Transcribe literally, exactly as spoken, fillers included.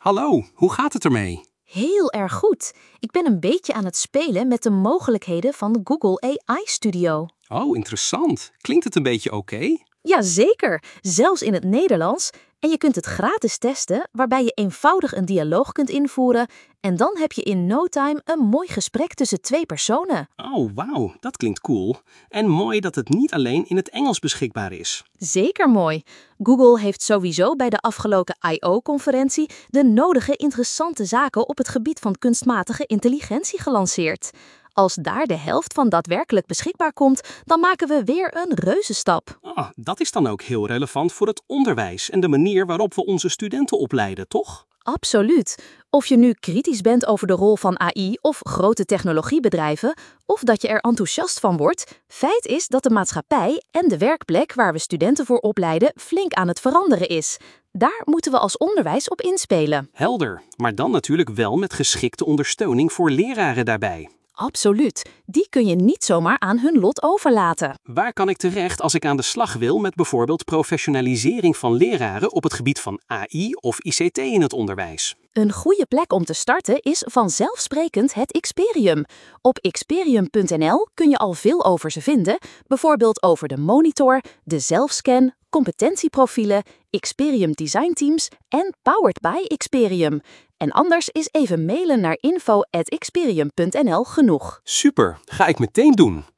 Hallo, hoe gaat het ermee? Heel erg goed. Ik ben een beetje aan het spelen met de mogelijkheden van de Google A I Studio. Oh, interessant. Klinkt het een beetje oké? Jazeker, zelfs in het Nederlands. En je kunt het gratis testen, waarbij je eenvoudig een dialoog kunt invoeren. En dan heb je in no time een mooi gesprek tussen twee personen. Oh, wauw, dat klinkt cool. En mooi dat het niet alleen in het Engels beschikbaar is. Zeker mooi. Google heeft sowieso bij de afgelopen I O-conferentie de nodige interessante zaken op het gebied van kunstmatige intelligentie gelanceerd. Als daar de helft van daadwerkelijk beschikbaar komt, dan maken we weer een reuzenstap. Ah, dat is dan ook heel relevant voor het onderwijs en de manier waarop we onze studenten opleiden, toch? Absoluut. Of je nu kritisch bent over de rol van A I of grote technologiebedrijven, of dat je er enthousiast van wordt, feit is dat de maatschappij en de werkplek waar we studenten voor opleiden flink aan het veranderen is. Daar moeten we als onderwijs op inspelen. Helder, maar dan natuurlijk wel met geschikte ondersteuning voor leraren daarbij. Absoluut. Die kun je niet zomaar aan hun lot overlaten. Waar kan ik terecht als ik aan de slag wil met bijvoorbeeld professionalisering van leraren op het gebied van A I of I C T in het onderwijs? Een goede plek om te starten is vanzelfsprekend het Xperium. Op xperium punt n l kun je al veel over ze vinden, bijvoorbeeld over de monitor, de zelfscan, competentieprofielen, Xperium Design Teams en Powered by Xperium. En anders is even mailen naar info at xperium punt n l genoeg. Super, ga ik meteen doen.